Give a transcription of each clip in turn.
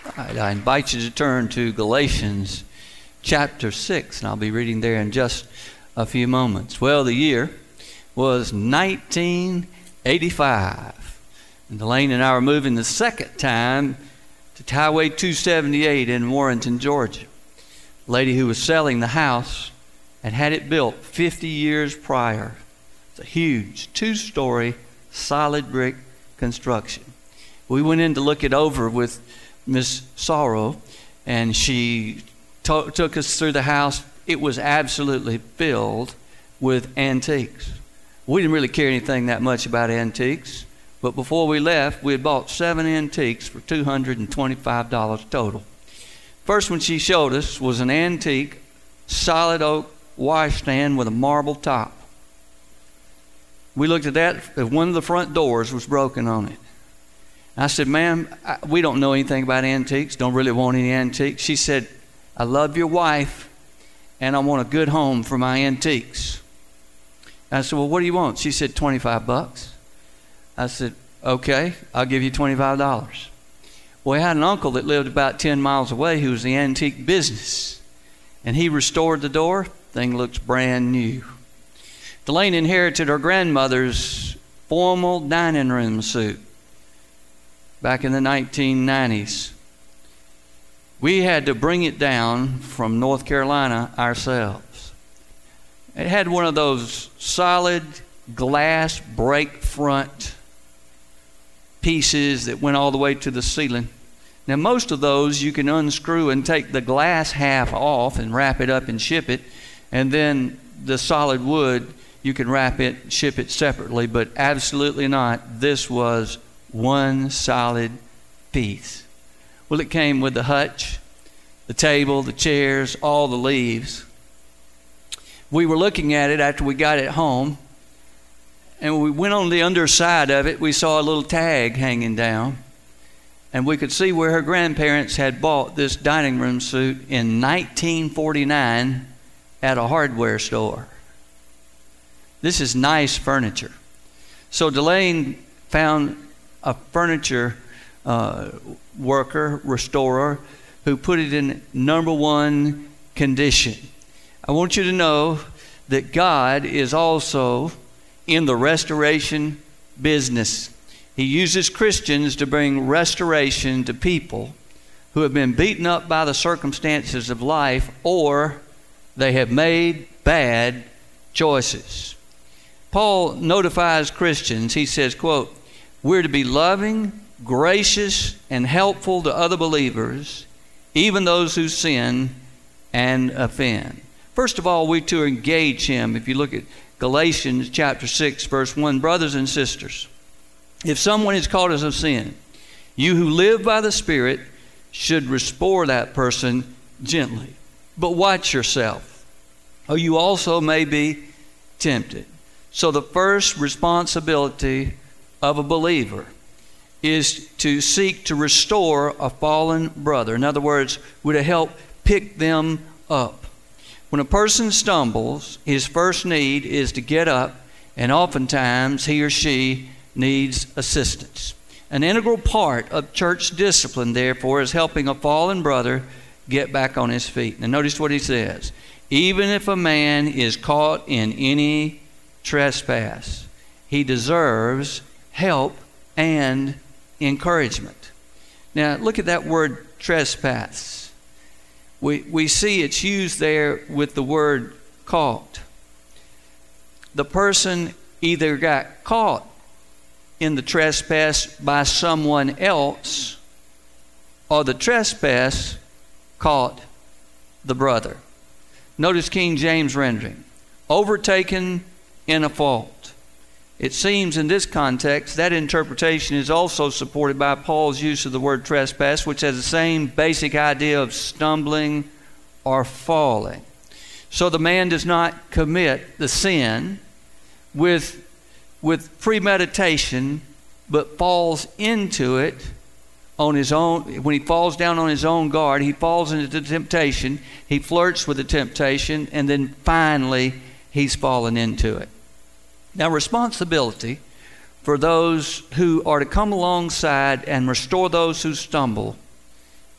All right, I invite you to turn to Galatians chapter 6, and I'll be reading there in just a few moments. Well, the year was 1985, and Delane and I were moving the second time to Highway 278 in Warrenton, Georgia. The lady who was selling the house had it built 50 years prior. It's a huge 2-story solid brick construction. We went in to look it over with Miss Sorrow, and she took us through the house. It was absolutely filled with antiques. We didn't really care anything that much about antiques, but before we left, we had bought 7 antiques for $225 total. First one she showed us was an antique solid oak washstand with a marble top. We looked at that, one of the front doors was broken on it. I said, ma'am, we don't know anything about antiques, don't really want any antiques. She said, I love your wife, and I want a good home for my antiques. I said, well, what do you want? She said, $25. I said, okay, I'll give you $25. Well, we had an uncle that lived about 10 miles away who was the antique business, and he restored the door. Thing looks brand new. Delane inherited her grandmother's formal dining room suit back in the 1990s. We had to bring it down from North Carolina ourselves. It had one of those solid glass break front pieces that went all the way to the ceiling. Now, most of those you can unscrew and take the glass half off and wrap it up and ship it, and then the solid wood you can wrap it, ship it separately, but absolutely not. This was one solid piece. Well, it came with the hutch, the table, the chairs, all the leaves. We were looking at it after we got it home, and we went on the underside of it. We saw a little tag hanging down, and we could see where her grandparents had bought this dining room suit in 1949 at a hardware store. This is nice furniture. So Delane found a furniture worker, restorer, who put it in number 1 condition. I want you to know that God is also in the restoration business. He uses Christians to bring restoration to people who have been beaten up by the circumstances of life, or they have made bad choices. Paul notifies Christians. He says, quote, we're to be loving, gracious, and helpful to other believers, even those who sin and offend. First of all, we're to engage him. If you look at Galatians chapter 6, verse 1, brothers and sisters, if someone is caught as of sin, you who live by the Spirit should restore that person gently. But watch yourself, or you also may be tempted. So the first responsibility of a believer is to seek to restore a fallen brother. In other words, we're to help pick them up. When a person stumbles, his first need is to get up, and oftentimes he or she needs assistance. An integral part of church discipline, therefore, is helping a fallen brother get back on his feet. Now notice what he says. Even if a man is caught in any trespass, he deserves help and encouragement. Now look at that word trespass. We see it's used there with the word caught. The person either got caught in the trespass by someone else, or the trespass caught the brother. Notice King James rendering, overtaken in a fault. It seems in this context that interpretation is also supported by Paul's use of the word trespass, which has the same basic idea of stumbling or falling. So the man does not commit the sin with premeditation, but falls into it on his own. When he falls down on his own guard, he falls into the temptation, he flirts with the temptation, and then finally he's fallen into it. Now, responsibility for those who are to come alongside and restore those who stumble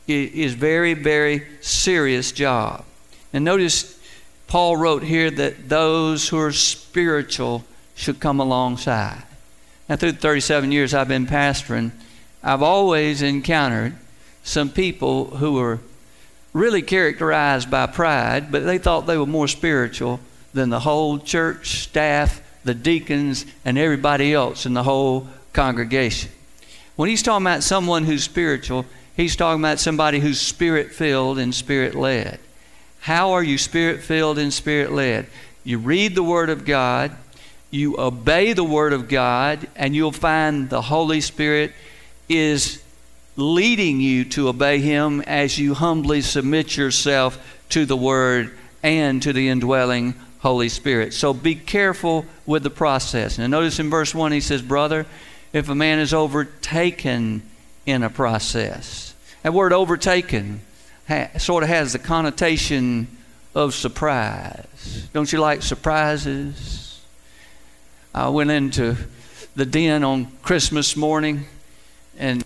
is very, very serious job. And notice Paul wrote here that those who are spiritual should come alongside. Now, through the 37 years I've been pastoring, I've always encountered some people who were really characterized by pride, but they thought they were more spiritual than the whole church staff, the deacons, and everybody else in the whole congregation. When he's talking about someone who's spiritual, he's talking about somebody who's spirit-filled and spirit-led. How are you spirit-filled and spirit-led? You read the Word of God, you obey the Word of God, and you'll find the Holy Spirit is leading you to obey Him as you humbly submit yourself to the Word and to the indwelling Holy Spirit. So be careful with the process. Now notice in verse 1 he says, brother, if a man is overtaken in a process. That word overtaken sort of has the connotation of surprise. Don't you like surprises? I went into the den on Christmas morning and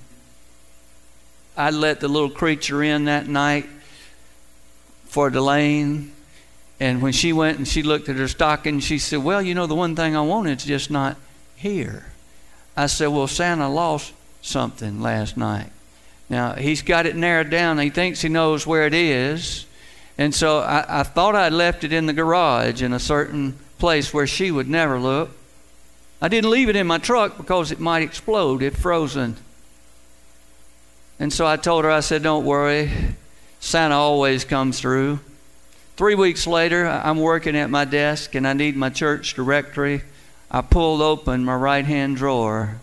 I let the little creature in that night for Delane. And when she went and she looked at her stocking, she said, well, you know, the one thing I want is just not here. I said, well, Santa lost something last night. Now, he's got it narrowed down. He thinks he knows where it is. And so I thought I'd left it in the garage in a certain place where she would never look. I didn't leave it in my truck because it might explode if frozen. And so I told her, I said, don't worry. Santa always comes through. 3 weeks later, I'm working at my desk and I need my church directory. I pulled open my right-hand drawer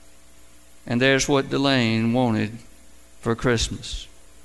and there's what Delane wanted for Christmas.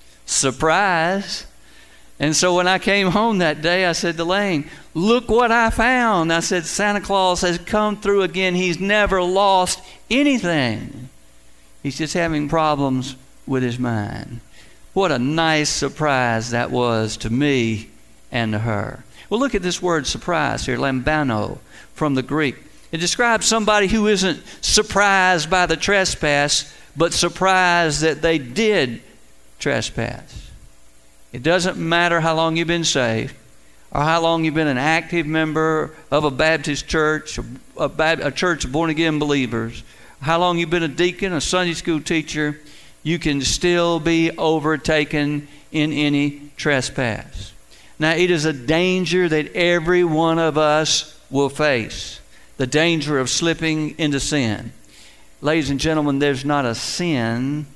Surprise! And so when I came home that day, I said, Delane, look what I found. I said, Santa Claus has come through again. He's never lost anything. He's just having problems with his mind. What a nice surprise that was to me and to her. Well, look at this word surprise here, lambano, from the Greek. It describes somebody who isn't surprised by the trespass, but surprised that they did trespass. It doesn't matter how long you've been saved or how long you've been an active member of a Baptist church, a church of born-again believers, how long you've been a deacon, a Sunday school teacher, you can still be overtaken in any trespass. Now, it is a danger that every one of us will face, the danger of slipping into sin. Ladies and gentlemen, there's not a sin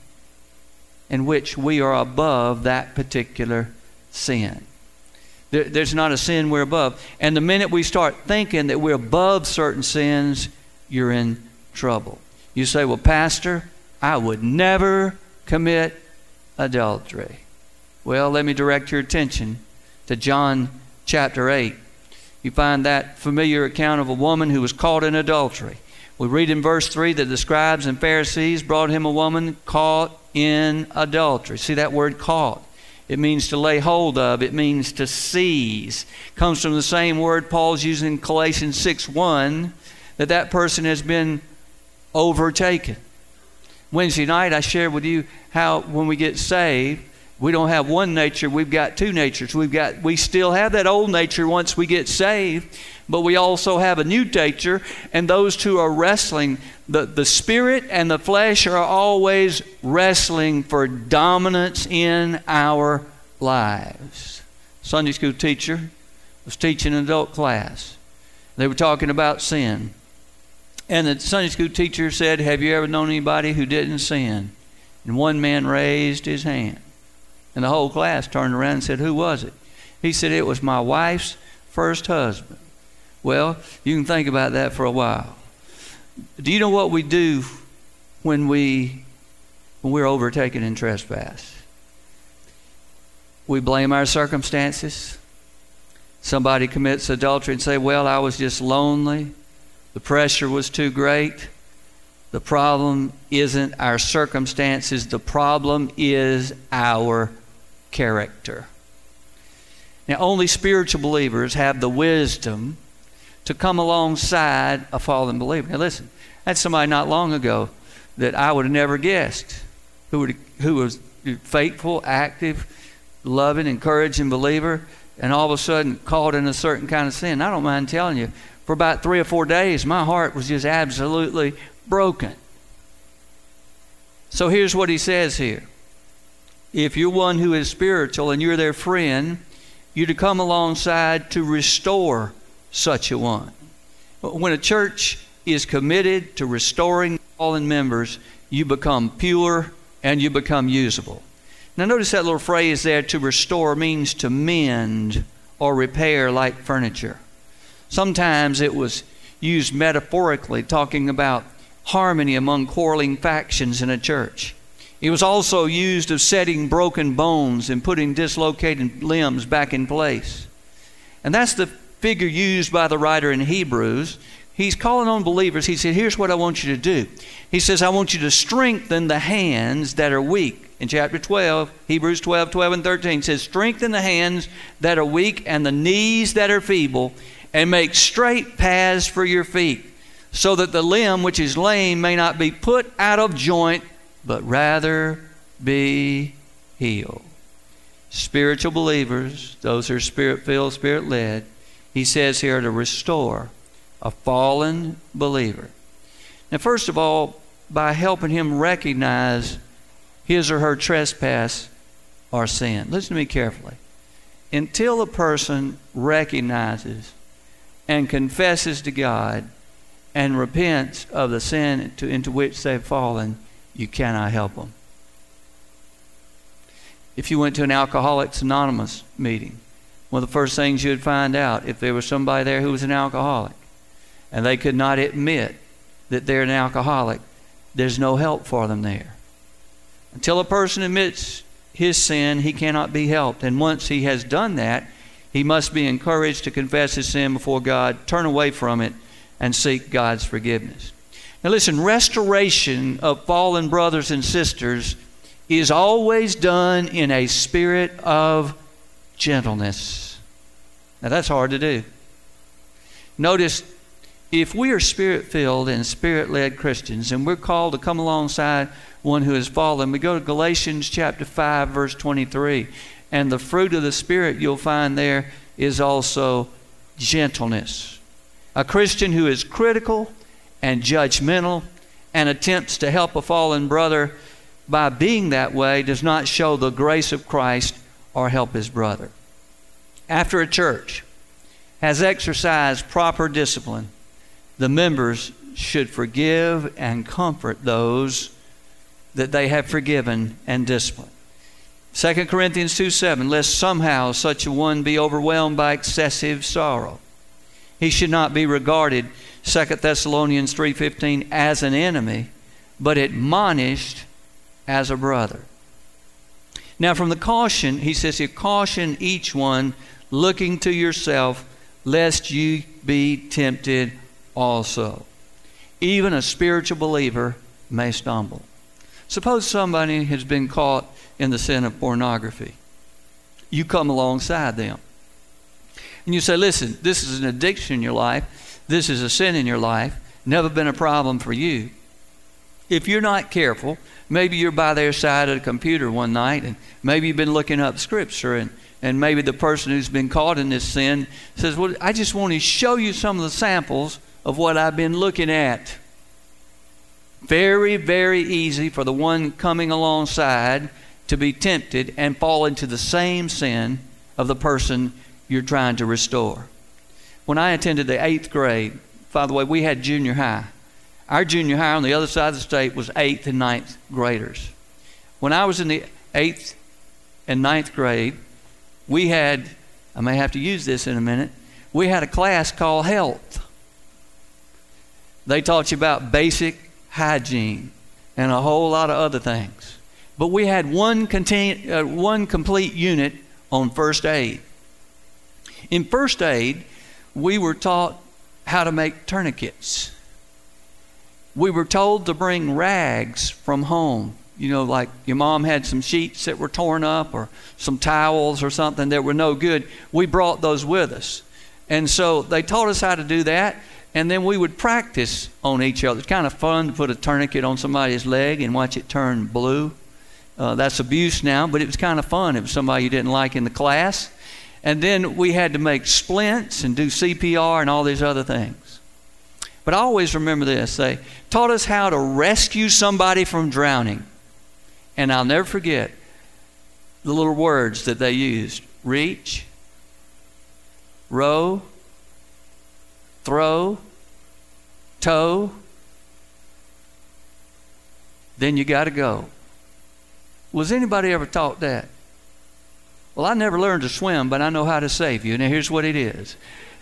in which we are above that particular sin. There's not a sin we're above. And the minute we start thinking that we're above certain sins, you're in trouble. You say, well, Pastor, I would never commit adultery. Well, let me direct your attention to John chapter 8. You find that familiar account of a woman who was caught in adultery. We read in verse 3 that the scribes and Pharisees brought him a woman caught in adultery. See that word caught? It means to lay hold of. It means to seize. It comes from the same word Paul's using in Galatians 6:1, that person has been overtaken. Wednesday night I shared with you how when we get saved, we don't have one nature, we've got two natures. We still have that old nature once we get saved, but we also have a new nature, and those two are wrestling. The spirit and the flesh are always wrestling for dominance in our lives. Sunday school teacher was teaching an adult class. They were talking about sin. And the Sunday school teacher said, have you ever known anybody who didn't sin? And one man raised his hand. And the whole class turned around and said, who was it? He said, it was my wife's first husband. Well, you can think about that for a while. Do you know what we do when we're overtaken in trespass? We blame our circumstances. Somebody commits adultery and say, well, I was just lonely. The pressure was too great. The problem isn't our circumstances. The problem is our character. Now, only spiritual believers have the wisdom to come alongside a fallen believer. Now, listen, that's somebody not long ago that I would have never guessed who was faithful, active, loving, encouraging believer, and all of a sudden caught in a certain kind of sin. I don't mind telling you, for about 3 or 4 days, my heart was just absolutely broken. So here's what he says here. If you're one who is spiritual and you're their friend, you're to come alongside to restore such a one. When a church is committed to restoring fallen members, you become pure and you become usable. Now notice that little phrase there, to restore, means to mend or repair like furniture. Sometimes it was used metaphorically, talking about harmony among quarreling factions in a church. It was also used of setting broken bones and putting dislocated limbs back in place. And that's the figure used by the writer in Hebrews. He's calling on believers. He said, here's what I want you to do. He says, I want you to strengthen the hands that are weak. In chapter 12, Hebrews 12, 12 and 13 says, strengthen the hands that are weak and the knees that are feeble, and make straight paths for your feet, so that the limb which is lame may not be put out of joint, but rather be healed. Spiritual believers, those who are spirit-filled, spirit-led, he says here, to restore a fallen believer. Now, first of all, by helping him recognize his or her trespass or sin. Listen to me carefully. Until a person recognizes and confesses to God and repents of the sin into which they've fallen, you cannot help them. If you went to an Alcoholics Anonymous meeting, one of the first things you would find out, if there was somebody there who was an alcoholic and they could not admit that they're an alcoholic, there's no help for them there. Until a person admits his sin, he cannot be helped. And once he has done that, he must be encouraged to confess his sin before God, turn away from it, and seek God's forgiveness. Now listen, restoration of fallen brothers and sisters is always done in a spirit of gentleness. Now that's hard to do. Notice, if we are spirit-filled and spirit-led Christians, and we're called to come alongside one who has fallen, we go to Galatians chapter 5, verse 23. And the fruit of the Spirit you'll find there is also gentleness. A Christian who is critical and judgmental and attempts to help a fallen brother by being that way does not show the grace of Christ or help his brother. After a church has exercised proper discipline, the members should forgive and comfort those that they have forgiven and disciplined. 2 Corinthians 2:7, lest somehow such a one be overwhelmed by excessive sorrow. He should not be regarded, 2 Thessalonians 3:15, as an enemy, but admonished as a brother. Now from the caution, he says here, caution each one looking to yourself, lest you be tempted also. Even a spiritual believer may stumble. Suppose somebody has been caught in the sin of pornography. You come alongside them. And you say, listen, this is an addiction in your life. This is a sin in your life. Never been a problem for you. If you're not careful, maybe you're by their side at a computer one night, and maybe you've been looking up Scripture, and maybe the person who's been caught in this sin says, well, I just want to show you some of the samples of what I've been looking at. Very, very easy for the one coming alongside to be tempted and fall into the same sin of the person you're trying to restore. When I attended the 8th grade, by the way, we had junior high. Our junior high on the other side of the state was 8th and 9th graders. When I was in the 8th and 9th grade, we had, I may have to use this in a minute, we had a class called health. They taught you about basic hygiene and a whole lot of other things. But we had one complete unit on first aid. In first aid, we were taught how to make tourniquets. We were told to bring rags from home. You know, like your mom had some sheets that were torn up or some towels or something that were no good. We brought those with us. And so they taught us how to do that. And then we would practice on each other. It's kind of fun to put a tourniquet on somebody's leg and watch it turn blue. That's abuse now, but it was kind of fun. It was somebody you didn't like in the class. And then we had to make splints and do CPR and all these other things. But I always remember this. They taught us how to rescue somebody from drowning. And I'll never forget the little words that they used. Reach, row, throw, tow. Then you got to go. Was anybody ever taught that? Well, I never learned to swim, but I know how to save you. Now, here's what it is.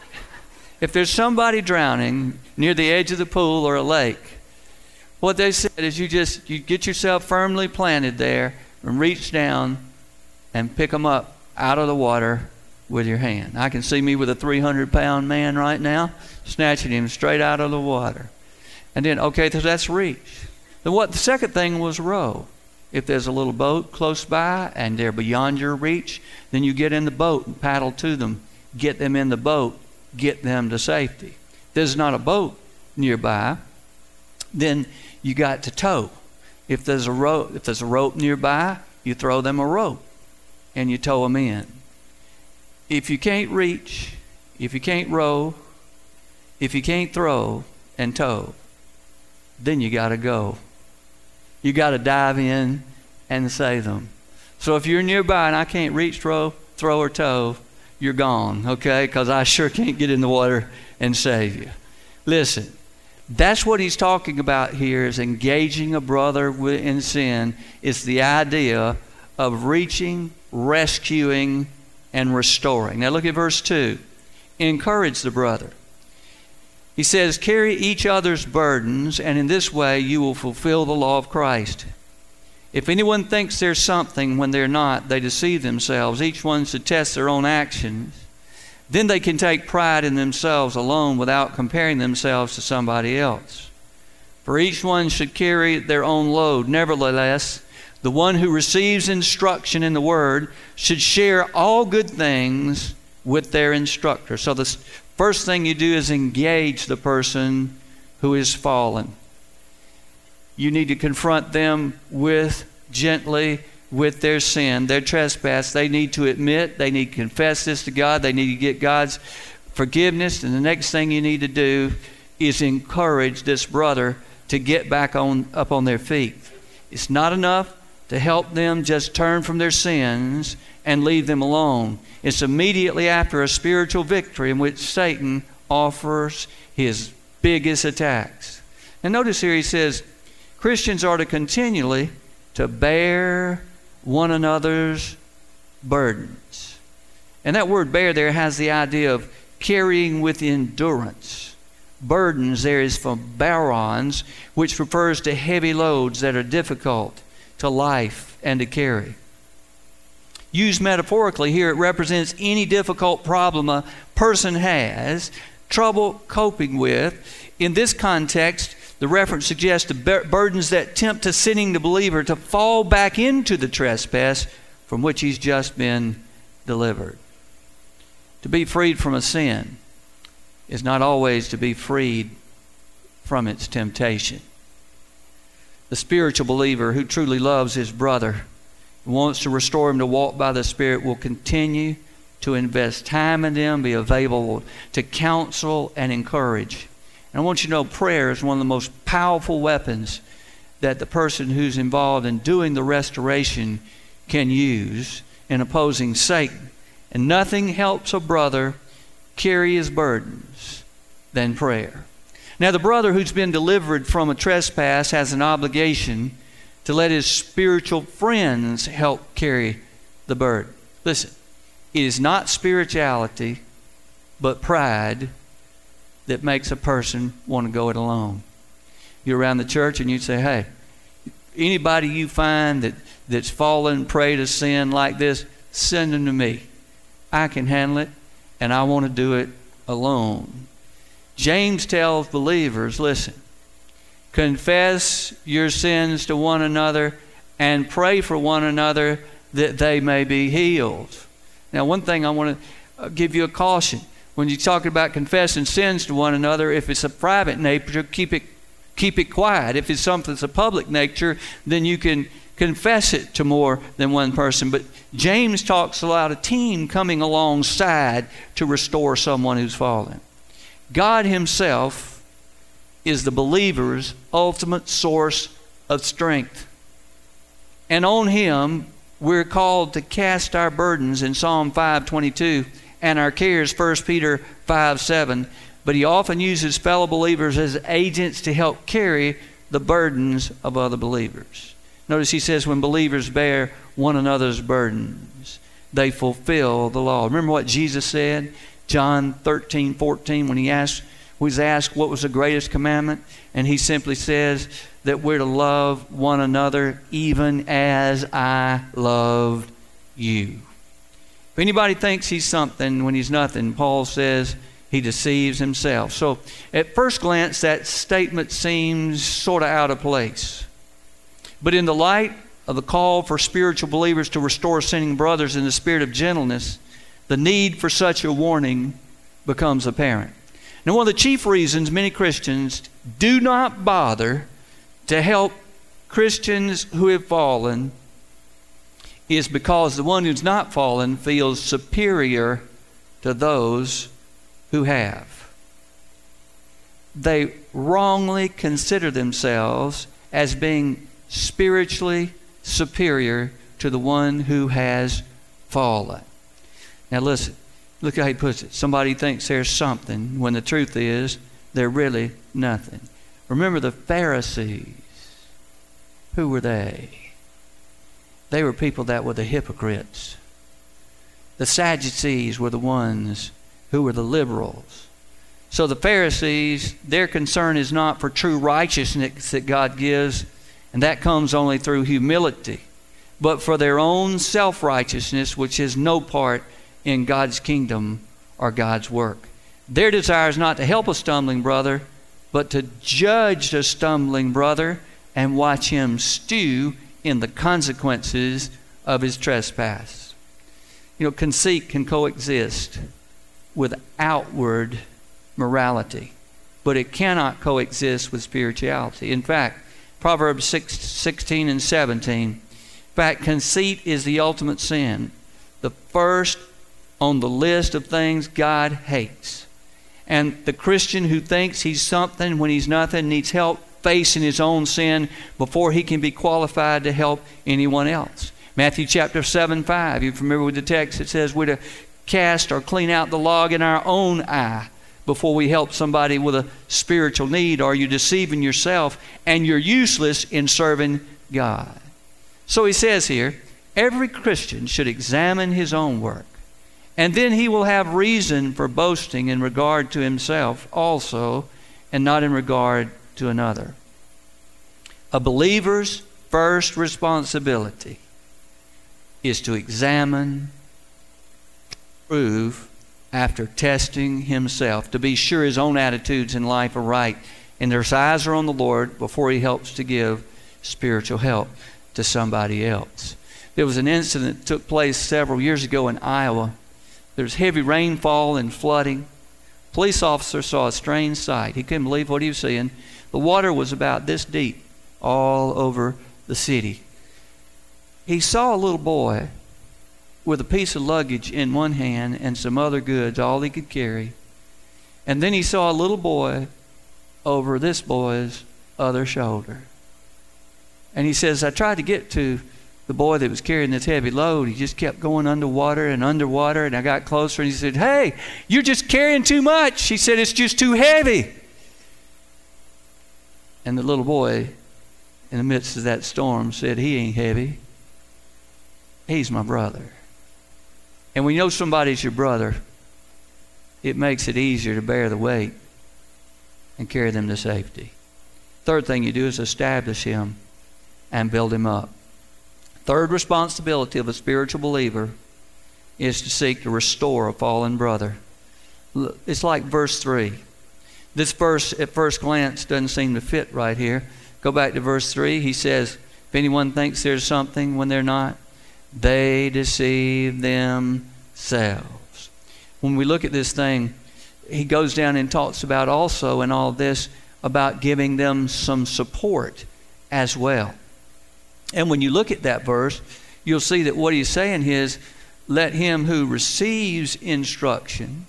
If there's somebody drowning near the edge of the pool or a lake, what they said is you get yourself firmly planted there and reach down and pick them up out of the water with your hand. I can see me with a 300-pound man right now, snatching him straight out of the water. And then, okay, so that's reach. Then the second thing was row. If there's a little boat close by and they're beyond your reach, then you get in the boat and paddle to them, get them in the boat, get them to safety. If there's not a boat nearby, then you got to tow. If there's a rope nearby, you throw them a rope and you tow them in. If you can't reach, if you can't row, if you can't throw and tow, then you got to go. You got to dive in and save them. So if you're nearby and I can't reach, throw or tow, you're gone, okay? Because I sure can't get in the water and save you. Listen, that's what he's talking about here, is engaging a brother in sin. It's the idea of reaching, rescuing, and restoring. Now look at verse 2. Encourage the brother. He says, carry each other's burdens, and in this way you will fulfill the law of Christ. If anyone thinks they're something when they're not, they deceive themselves. Each one should test their own actions. Then they can take pride in themselves alone without comparing themselves to somebody else. For each one should carry their own load. Nevertheless, the one who receives instruction in the word should share all good things with their instructor. So the first thing you do is engage the person who is fallen. You need to confront them gently with their sin, their trespass. They need to admit, they need to confess this to God. They need to get God's forgiveness. And the next thing you need to do is encourage this brother to get back up on their feet. It's not enough to help them just turn from their sins and leave them alone. It's immediately after a spiritual victory in which Satan offers his biggest attacks. And notice here he says, Christians are to continually to bear one another's burdens. And that word bear there has the idea of carrying with endurance. Burdens there is from barons, which refers to heavy loads that are difficult to life and to carry. Used metaphorically here, it represents any difficult problem a person has trouble coping with. In this context, the reference suggests the burdens that tempt a sinning believer to fall back into the trespass from which he's just been delivered. To be freed from a sin is not always to be freed from its temptation. The spiritual believer who truly loves his brother and wants to restore him to walk by the Spirit will continue to invest time in them, be available to counsel and encourage. And I want you to know prayer is one of the most powerful weapons that the person who's involved in doing the restoration can use in opposing Satan. And nothing helps a brother carry his burdens than prayer. Now, the brother who's been delivered from a trespass has an obligation to let his spiritual friends help carry the burden. Listen, it is not spirituality, but pride that makes a person want to go it alone. You're around the church and you say, hey, anybody you find that's fallen prey to sin like this, send them to me. I can handle it, and I want to do it alone. James tells believers, listen, confess your sins to one another and pray for one another that they may be healed. Now, one thing I want to give you a caution. When you're talking about confessing sins to one another, if it's a private nature, keep it quiet. If it's something that's a public nature, then you can confess it to more than one person. But James talks about a team coming alongside to restore someone who's fallen. God himself is the believer's ultimate source of strength. And on him, we're called to cast our burdens in Psalm 5:22 and our cares, 1 Peter 5:7. But he often uses fellow believers as agents to help carry the burdens of other believers. Notice he says when believers bear one another's burdens, they fulfill the law. Remember what Jesus said, John 13:14, when he was asked what was the greatest commandment? And he simply says that we're to love one another even as I loved you. If anybody thinks he's something when he's nothing, Paul says he deceives himself. So at first glance, that statement seems sort of out of place. But in the light of the call for spiritual believers to restore sinning brothers in the spirit of gentleness, the need for such a warning becomes apparent. Now, one of the chief reasons many Christians do not bother to help Christians who have fallen is because the one who's not fallen feels superior to those who have. They wrongly consider themselves as being spiritually superior to the one who has fallen. Now listen, look how he puts it. Somebody thinks there's something when the truth is they're really nothing. Remember the Pharisees. Who were they? They were people that were the hypocrites. The Sadducees were the ones who were the liberals. So the Pharisees, their concern is not for true righteousness that God gives, and that comes only through humility, but for their own self-righteousness, which has no part in God's kingdom or God's work. Their desire is not to help a stumbling brother, but to judge a stumbling brother and watch him stew in the consequences of his trespass. You know, conceit can coexist with outward morality, but it cannot coexist with spirituality. In fact, Proverbs 16 and 17, in fact, conceit is the ultimate sin, the first on the list of things God hates. And the Christian who thinks he's something when he's nothing needs help facing his own sin before he can be qualified to help anyone else. Matthew chapter 7:5, you're familiar with the text, it says we're to cast or clean out the log in our own eye before we help somebody with a spiritual need, or you're deceiving yourself and you're useless in serving God. So he says here, every Christian should examine his own work, and then he will have reason for boasting in regard to himself also, and not in regard to another. A believer's first responsibility is to examine, prove, after testing himself, to be sure his own attitudes in life are right and his eyes are on the Lord before he helps to give spiritual help to somebody else. There was an incident that took place several years ago in Iowa. There was heavy rainfall and flooding. A police officer saw a strange sight. He couldn't believe what he was seeing. The water was about this deep all over the city. He saw a little boy with a piece of luggage in one hand and some other goods, all he could carry. And then he saw a little boy over this boy's other shoulder. And he says, I tried to get to the boy that was carrying this heavy load. He just kept going underwater, and I got closer, and he said, hey, you're just carrying too much. He said, it's just too heavy. And the little boy, in the midst of that storm, said, he ain't heavy. He's my brother. And when you know somebody's your brother, it makes it easier to bear the weight and carry them to safety. Third thing you do is establish him and build him up. Third responsibility of a spiritual believer is to seek to restore a fallen brother. It's like verse 3. This verse at first glance doesn't seem to fit right here. Go back to verse 3. He says, if anyone thinks there's something when they're not, they deceive themselves. When we look at this thing, he goes down and talks about also in all this about giving them some support as well. And when you look at that verse, you'll see that what he's saying is, let him who receives instruction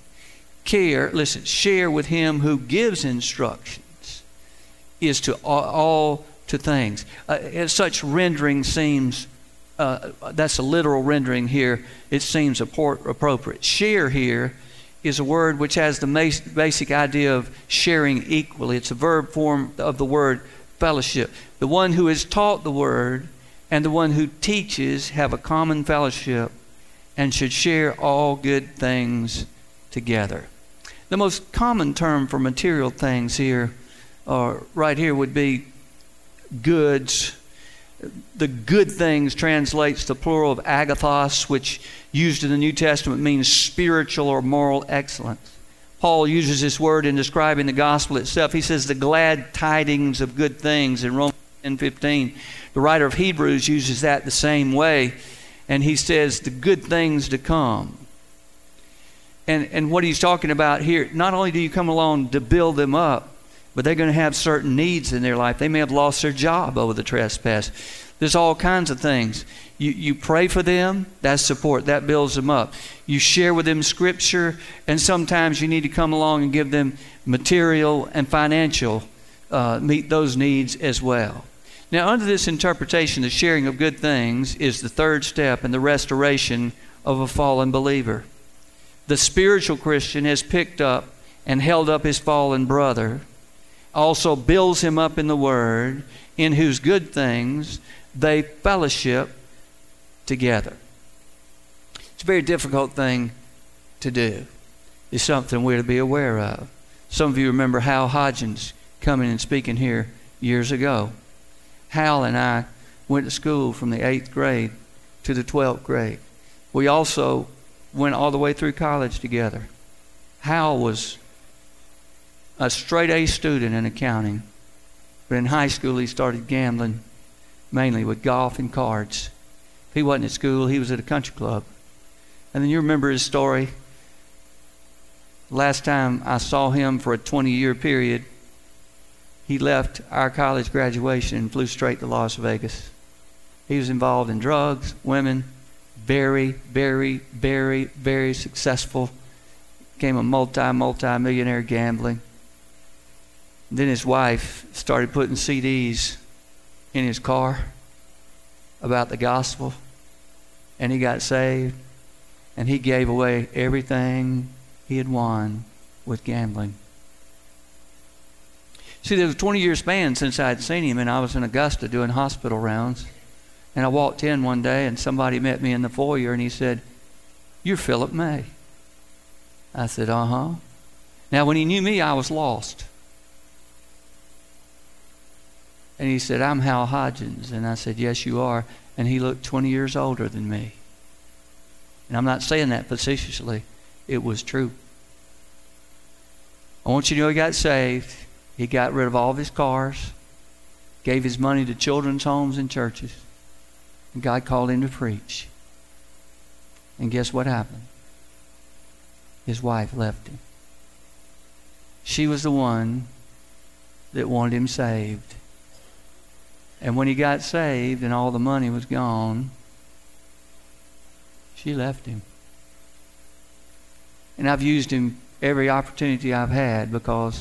share with him who gives instructions, is to all to things. Such rendering seems, that's a literal rendering here, it seems appropriate. Share here is a word which has the basic idea of sharing equally. It's a verb form of the word fellowship. The one who is taught the word and the one who teaches have a common fellowship and should share all good things together. The most common term for material things here, right here, would be goods. The good things translates the plural of agathos, which used in the New Testament means spiritual or moral excellence. Paul uses this word in describing the gospel itself. He says the glad tidings of good things in Romans 10:15. The writer of Hebrews uses that the same way, and he says the good things to come. And what he's talking about here, not only do you come along to build them up, but they're going to have certain needs in their life. They may have lost their job over the trespass. There's all kinds of things. You pray for them, that's support, that builds them up. You share with them Scripture, and sometimes you need to come along and give them material and financial, meet those needs as well. Now, under this interpretation, the sharing of good things is the third step in the restoration of a fallen believer. The spiritual Christian has picked up and held up his fallen brother, also builds him up in the Word, in whose good things they fellowship together. It's a very difficult thing to do. It's something we're to be aware of. Some of you remember Hal Hodgins coming and speaking here years ago. Hal and I went to school from the 8th grade to the 12th grade. We also went all the way through college together. Hal was a straight A student in accounting, but in high school he started gambling, mainly with golf and cards. If he wasn't at school, he was at a country club. And then you remember his story. Last time I saw him for a 20-year period, he left our college graduation and flew straight to Las Vegas. He was involved in drugs, women, very, very, very, very successful. Became a multi-millionaire gambling. Then his wife started putting CDs in his car about the gospel, and he got saved, and he gave away everything he had won with gambling. See, there was a 20-year span since I had seen him, and I was in Augusta doing hospital rounds. And I walked in one day, and somebody met me in the foyer, and he said, "You're Philip May." I said, "Uh-huh." Now, when he knew me, I was lost. And he said, "I'm Hal Hodgins." And I said, "Yes, you are." And he looked 20 years older than me. And I'm not saying that facetiously. It was true. I want you to know he got saved. He got rid of all of his cars, gave his money to children's homes and churches. And God called him to preach. And guess what happened? His wife left him. She was the one that wanted him saved. And when he got saved and all the money was gone, she left him. And I've used him every opportunity I've had, because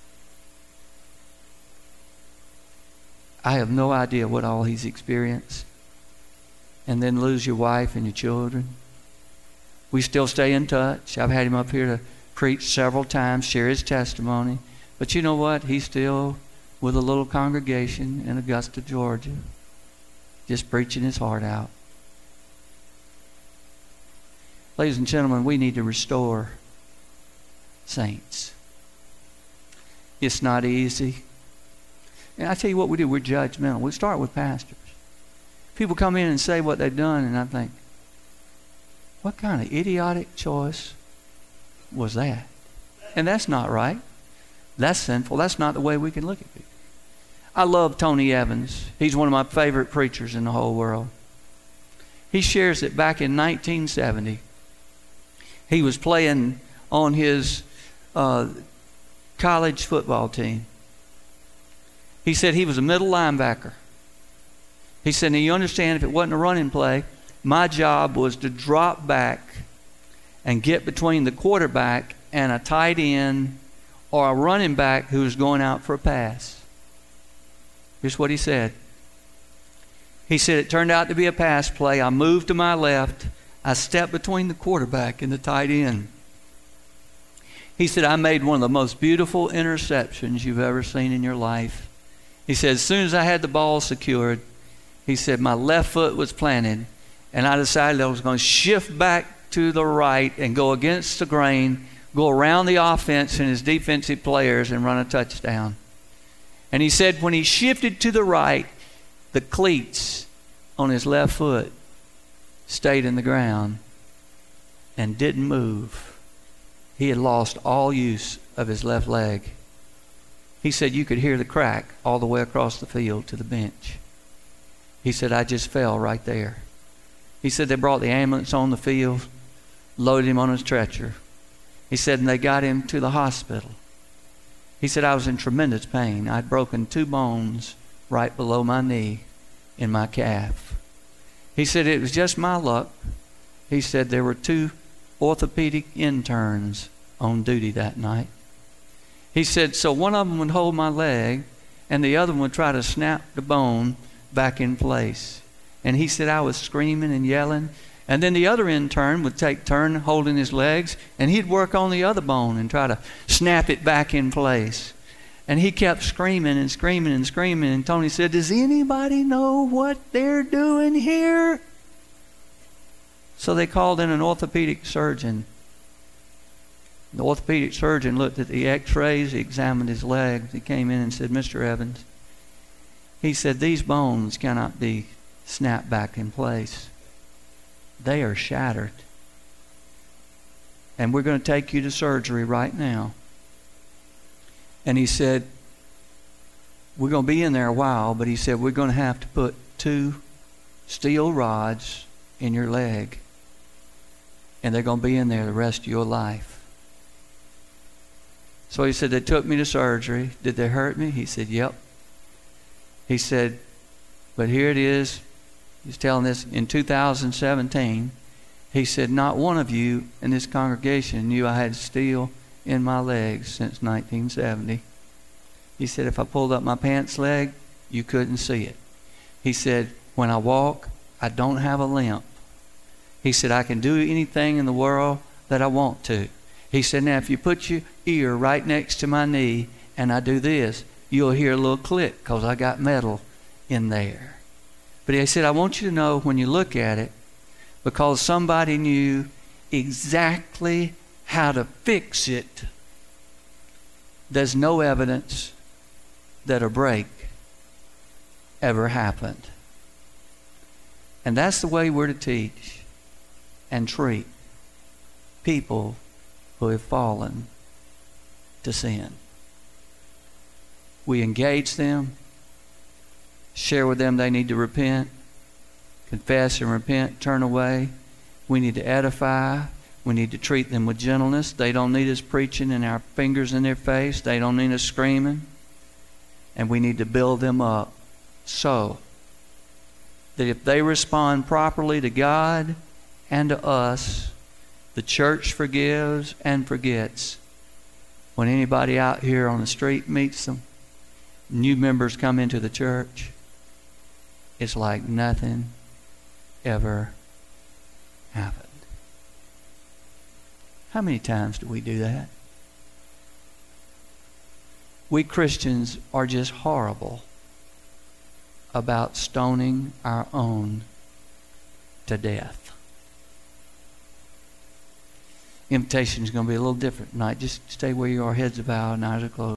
I have no idea what all he's experienced. And then lose your wife and your children. We still stay in touch. I've had him up here to preach several times, share his testimony. But you know what? He's still with a little congregation in Augusta, Georgia, just preaching his heart out. Ladies and gentlemen, we need to restore saints. It's not easy. And I tell you what we do, we're judgmental. We start with pastors. People come in and say what they've done, and I think, what kind of idiotic choice was that? And that's not right. That's sinful. That's not the way we can look at people. I love Tony Evans. He's one of my favorite preachers in the whole world. He shares that back in 1970, he was playing on his college football team. He said he was a middle linebacker. He said, now you understand, if it wasn't a running play, my job was to drop back and get between the quarterback and a tight end or a running back who was going out for a pass. Here's what he said. He said, it turned out to be a pass play. I moved to my left. I stepped between the quarterback and the tight end. He said, I made one of the most beautiful interceptions you've ever seen in your life. He said, as soon as I had the ball secured, he said, my left foot was planted, and I decided I was going to shift back to the right and go against the grain, go around the offense and his defensive players and run a touchdown. And he said when he shifted to the right, the cleats on his left foot stayed in the ground and didn't move. He had lost all use of his left leg. He said you could hear the crack all the way across the field to the bench. He said, I just fell right there. He said they brought the ambulance on the field, loaded him on a stretcher. He said, and they got him to the hospital. He said, I was in tremendous pain. I'd broken 2 bones right below my knee in my calf. He said, it was just my luck. He said there were 2 orthopedic interns on duty that night. He said, so one of them would hold my leg and the other one would try to snap the bone back in place. And he said, I was screaming and yelling. And then the other intern would take turn holding his legs, and he'd work on the other bone and try to snap it back in place. And he kept screaming and screaming and screaming. And Tony said, does anybody know what they're doing here? So they called in an orthopedic surgeon. The orthopedic surgeon looked at the x-rays, he examined his legs. He came in and said, Mr. Evans, he said, these bones cannot be snapped back in place. They are shattered. And we're going to take you to surgery right now. And he said, we're going to be in there a while, but he said, we're going to have to put 2 steel rods in your leg. And they're going to be in there the rest of your life. So he said, they took me to surgery. Did they hurt me? He said, yep. He said, but here it is. He's telling this in 2017. He said, not one of you in this congregation knew I had steel in my legs since 1970. He said, if I pulled up my pants leg, you couldn't see it. He said, when I walk, I don't have a limp. He said, I can do anything in the world that I want to. He said, now if you put your ear right next to my knee and I do this, you'll hear a little click because I got metal in there. But he said, I want you to know when you look at it, because somebody knew exactly how to fix it, there's no evidence that a break ever happened. And that's the way we're to teach and treat people who have fallen to sin. We engage them, share with them they need to repent, confess and repent, turn away. We need to edify. We need to treat them with gentleness. They don't need us preaching and our fingers in their face. They don't need us screaming. And we need to build them up so that if they respond properly to God and to us, the church forgives and forgets. When anybody out here on the street meets them, new members come into the church, it's like nothing ever happened. How many times do we do that? We Christians are just horrible about stoning our own to death. Invitation is going to be a little different tonight. Just stay where you are, heads bowed and eyes are closed.